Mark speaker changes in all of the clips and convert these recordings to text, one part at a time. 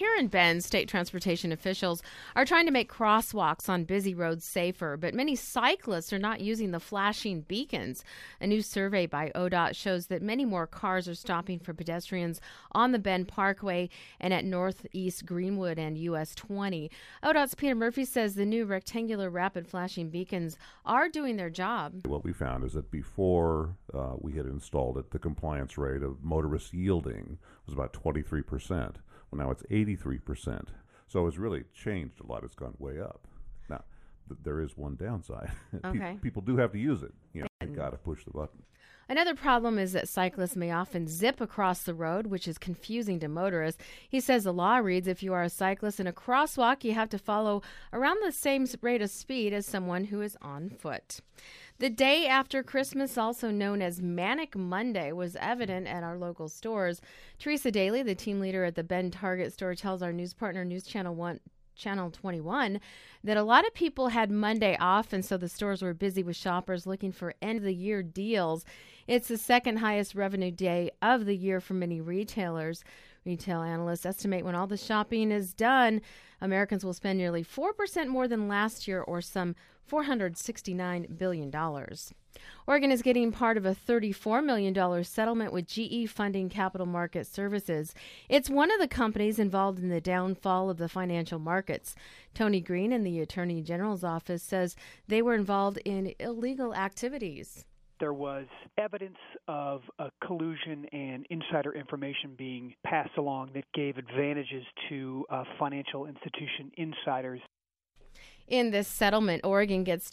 Speaker 1: here in Bend, state transportation officials are trying to make crosswalks on busy roads safer, but many cyclists are not using the flashing beacons. A new survey by ODOT shows that many more cars are stopping for pedestrians on the Bend Parkway and at Northeast Greenwood and US 20. ODOT's Peter Murphy says the new rectangular rapid flashing beacons are doing their job.
Speaker 2: What we found is that before we had installed it, the compliance rate of motorists yielding was about 23%. Well, now it's 83%. So it's really changed a lot. It's gone way up. Now, there is one downside.
Speaker 1: Okay.
Speaker 2: People do have to use it. You got to push the button.
Speaker 1: Another problem is that cyclists may often zip across the road, which is confusing to motorists. He says the law reads if you are a cyclist in a crosswalk, you have to follow around the same rate of speed as someone who is on foot. The day after Christmas, also known as Manic Monday, was evident at our local stores. Teresa Daly, the team leader at the Bend Target store, tells our news partner, News Channel 21, that a lot of people had Monday off, and so the stores were busy with shoppers looking for end-of-the-year deals. It's the second highest revenue day of the year for many retailers. Retail analysts estimate when all the shopping is done, Americans will spend nearly 4% more than last year, or some $469 billion. Oregon is getting part of a $34 million settlement with GE funding capital market services. It's one of the companies involved in the downfall of the financial markets. Tony Green in the Attorney General's office says they were involved in illegal activities.
Speaker 3: There was evidence of a collusion and insider information being passed along that gave advantages to financial institution insiders.
Speaker 1: In this settlement, Oregon gets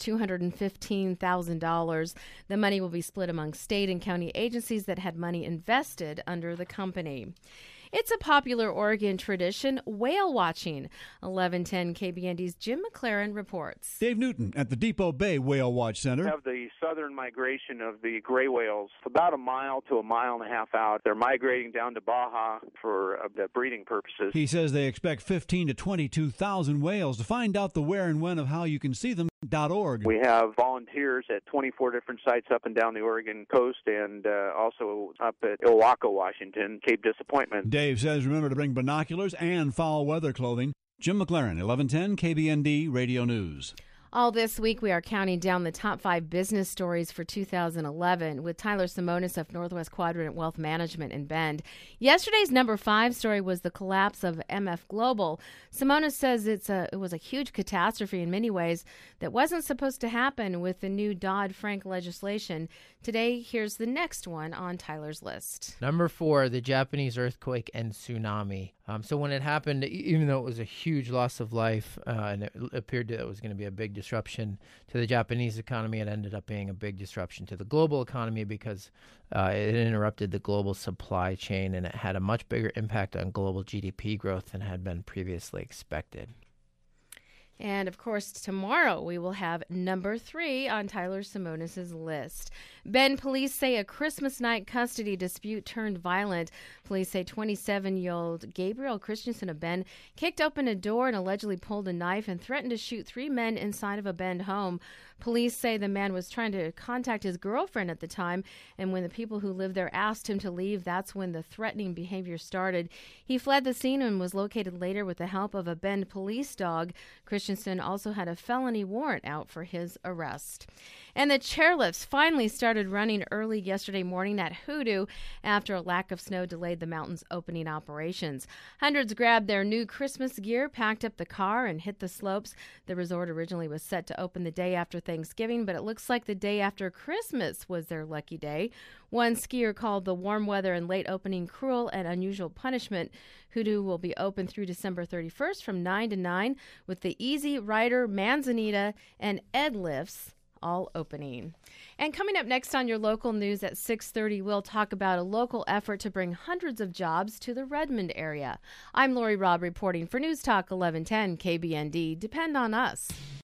Speaker 1: $215,000. The money will be split among state and county agencies that had money invested under the company. It's a popular Oregon tradition, whale watching. 1110 KBND's Jim McLaren reports.
Speaker 4: Dave Newton at the Depot Bay Whale Watch Center.
Speaker 5: We have the southern migration of the gray whales. About a mile to a mile and a half out, they're migrating down to Baja for the breeding purposes.
Speaker 4: He says they expect 15 to 22,000 whales. To find out the where and when of how you can see them, .org.
Speaker 5: We have volunteers at 24 different sites up and down the Oregon coast and also up at Ilwaco, Washington, Cape Disappointment.
Speaker 4: Dave says remember to bring binoculars and foul weather clothing. Jim McLaren, 1110 KBND Radio News.
Speaker 1: All this week, we are counting down the top 5 business stories for 2011 with Tyler Simonis of Northwest Quadrant Wealth Management in Bend. Yesterday's number 5 story was the collapse of MF Global. Simonis says it was a huge catastrophe in many ways that wasn't supposed to happen with the new Dodd-Frank legislation. Today, here's the next one on Tyler's list.
Speaker 6: Number 4, the Japanese earthquake and tsunami. So when it happened, even though it was a huge loss of life and it appeared that it was going to be a big disruption to the Japanese economy, it ended up being a big disruption to the global economy because it interrupted the global supply chain and it had a much bigger impact on global GDP growth than had been previously expected.
Speaker 1: And, of course, tomorrow we will have number 3 on Tyler Simonis' list. Bend police say a Christmas night custody dispute turned violent. Police say 27-year-old Gabriel Christensen of Bend kicked open a door and allegedly pulled a knife and threatened to shoot 3 men inside of a Bend home. Police say the man was trying to contact his girlfriend at the time, and when the people who lived there asked him to leave, that's when the threatening behavior started. He fled the scene and was located later with the help of a Bend police dog. Christensen also had a felony warrant out for his arrest. And the chairlifts finally started running early yesterday morning at Hoodoo after a lack of snow delayed the mountain's opening operations. Hundreds grabbed their new Christmas gear, packed up the car, and hit the slopes. The resort originally was set to open the day after Thanksgiving, but it looks like the day after Christmas was their lucky day. One skier called the warm weather and late opening cruel and unusual punishment. Hoodoo will be open through December 31st from 9 to 9 with the Easy Rider, Manzanita, and Ed lifts all opening. And coming up next on your local news at 6:30, we'll talk about a local effort to bring hundreds of jobs to the Redmond area. I'm Lori Robb reporting for News Talk 1110 KBND. Depend on us.